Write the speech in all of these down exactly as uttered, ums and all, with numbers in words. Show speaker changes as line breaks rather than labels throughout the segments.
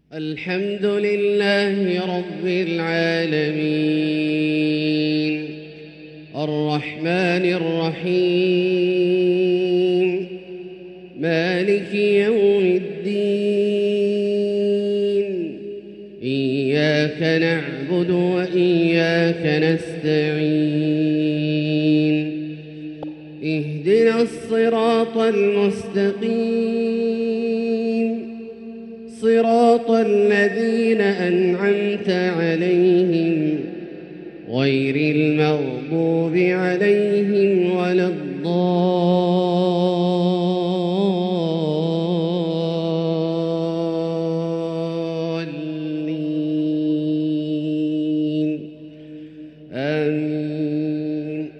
الحمد لله رب العالمين الرحمن الرحيم مالك يوم الدين إياك نعبد وإياك نستعين اهدنا الصراط المستقيم صراط الذين أنعمت عليهم غير المغضوب عليهم ولا الضالين آمين.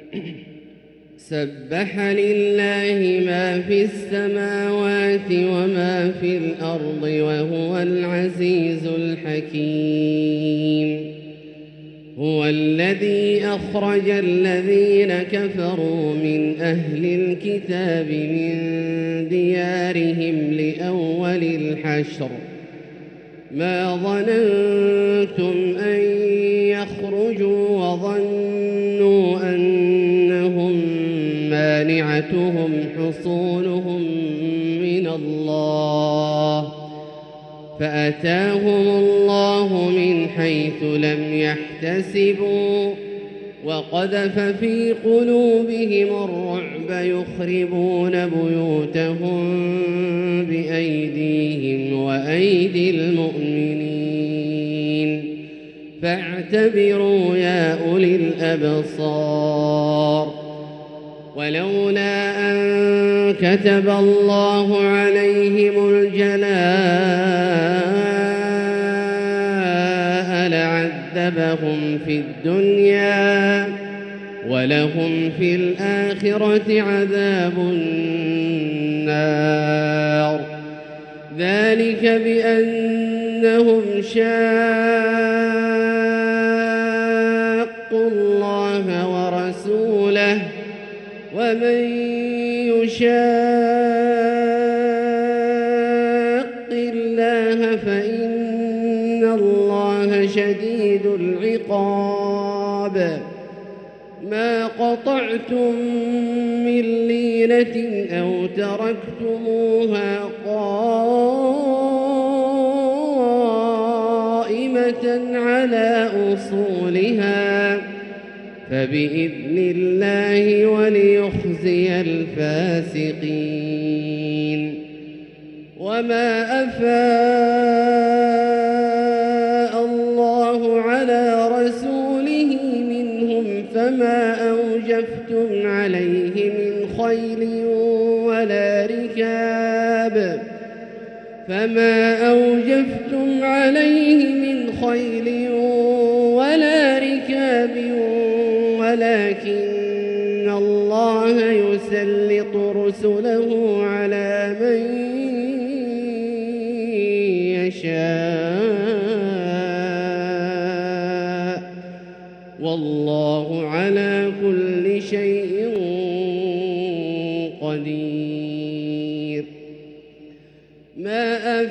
سبح لله ما في السماوات وما في الأرض وهو العزيز الحكيم. هو الذي أخرج الذين كفروا من أهل الكتاب من ديارهم لأول الحشر ما ظننتم أن يخرجوا وظنوا أنهم مانعتهم حصونهم من الله فأتاهم الله من حيث لم يحتسبوا وقذف في قلوبهم الرعب يخربون بيوتهم بأيديهم وأيدي المؤمنين فاعتبروا يا أولي الأبصار. ولولا أن كتب الله عليهم الجلاء لعذبهم في الدنيا ولهم في الآخرة عذاب النار ذلك بأنهم شاقوا الله ورسوله ومن يشاق الله فإن الله شديد العقاب. ما قطعتم من لينة أو تركتموها قائمة على أصولها فبإذن الله وليخزي الفاسقين. وما أفاء الله على رسوله منهم فما أوجفتم عليه من خيل ولا ركاب فما أوجفتم عليه من خيل ولا ركاب ولكن الله يسلط رسله على من يشاء والله على كل شيء قدير. ما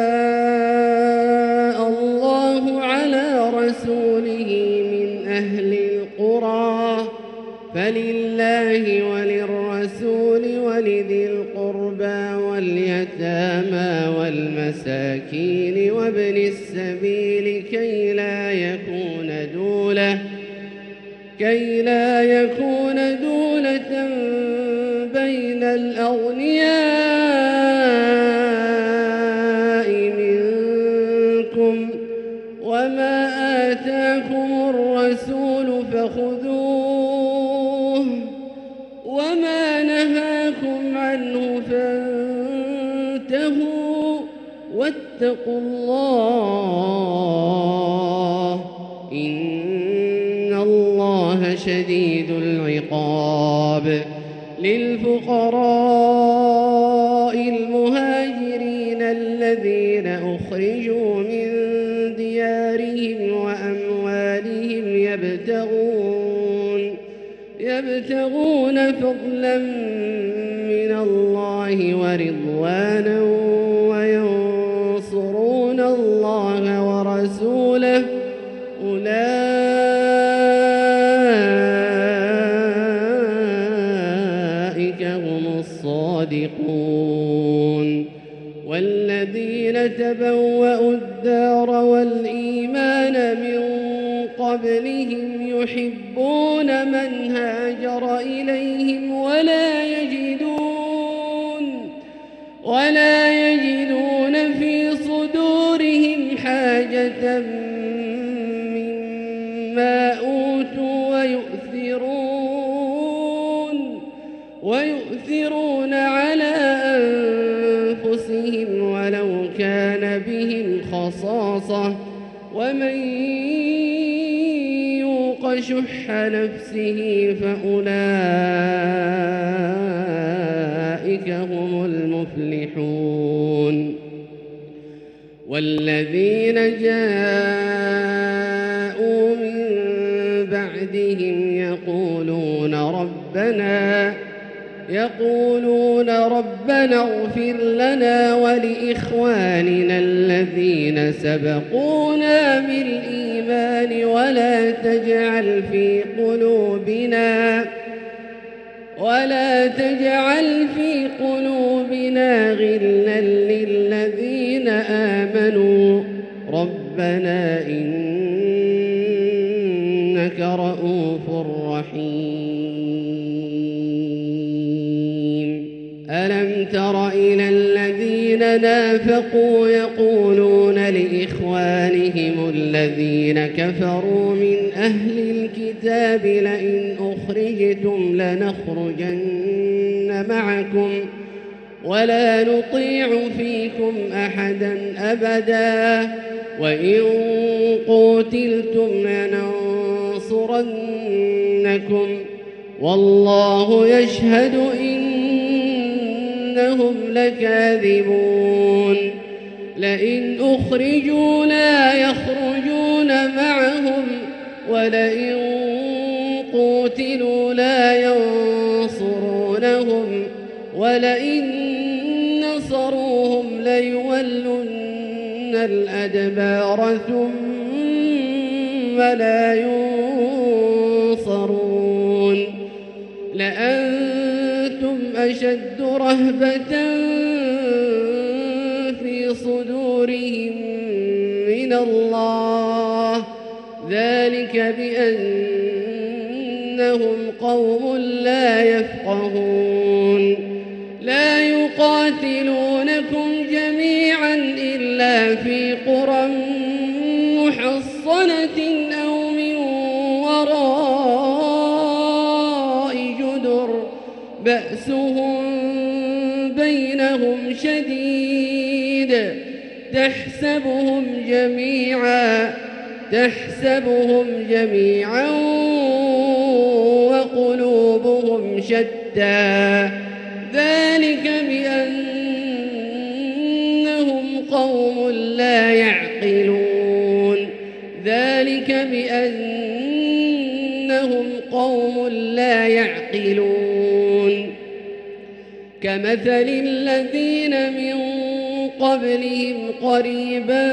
أفاء الله على رسوله من أهل القرى فلله وللرسول ولذي القربى واليتامى والمساكين وابن السبيل كي لا يكون دولة كي لا يكون دولة بين الأغنياء منكم وما آتاكم الرسول فخذوه وما نهاكم عنه فانتهوا واتقوا الله إن الله شديد العقاب. للفقراء المهاجرين الذين أخرجوا من ديارهم وأموالهم يبتغون يبتغون فضلا من الله ورضوانا وينصرون الله ورسوله أولئك هم الصادقون. والذين تبوأوا الدار والإيمان من قبلهم يحبون من هاجر إليهم ولا يجدون ولا يجدون في صدورهم حاجة مما أوتوا ويؤثرون ويؤثرون على أنفسهم ولو كان بهم خصاصة ومن يوق شح نفسه فأولئك هم المفلحون. والذين جاءوا من بعدهم يقولون ربنا يقولون ربنا اغفر لنا ولإخواننا الذين سبقونا بالإيمان ولا تجعل في قلوبنا ولا تجعل في قلوبنا غلا للذين آمنوا ربنا إنك رؤوف رحيم. ألم تر إلى الذين نافقوا يقولون لإخوانهم الذين كفروا من أهل الكتاب لئن أخرجتم لنخرجن معكم ولا نطيع فيكم أحدا أبدا وإن قتلتم لننصرنكم والله يشهد إنهم لكاذبون. لئن أخرجوا لا يخرجون معهم ولئن قتلوا لا ينصرونهم ولئن نصروهم ليولن الأدبار ثم لا ينصرون. لأنتم أشد رهبة في صدورهم من الله ذلك بأنهم قوم لا يفقهون. لا يقاتلونكم جميعا إلا في قرى محصنة أو من وراء جدر بأسهم بينهم شديد تحسبهم جميعا تحسبهم جميعا وقلوبهم شتى ذلك بأنهم قوم لا يعقلون ذلك بأنهم قوم لا يعقلون. كمثل الذين من قبلهم قريبا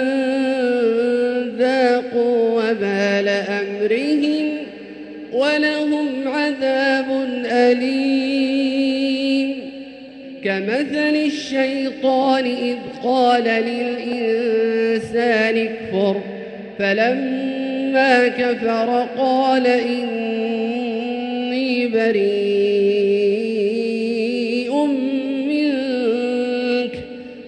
ذاقوا وبال أمرهم ولهم عذاب أليم. كمثل الشيطان إذ قال للإنسان اكفر فلما كفر قال إني بريء منك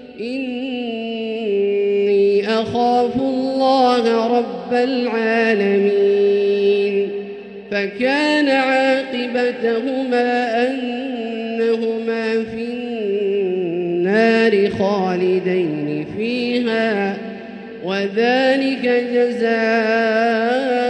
إني أخاف الله رب العالمين. فكان عاقبتهما أنهما في النار خالدين فيها وذلك جزاء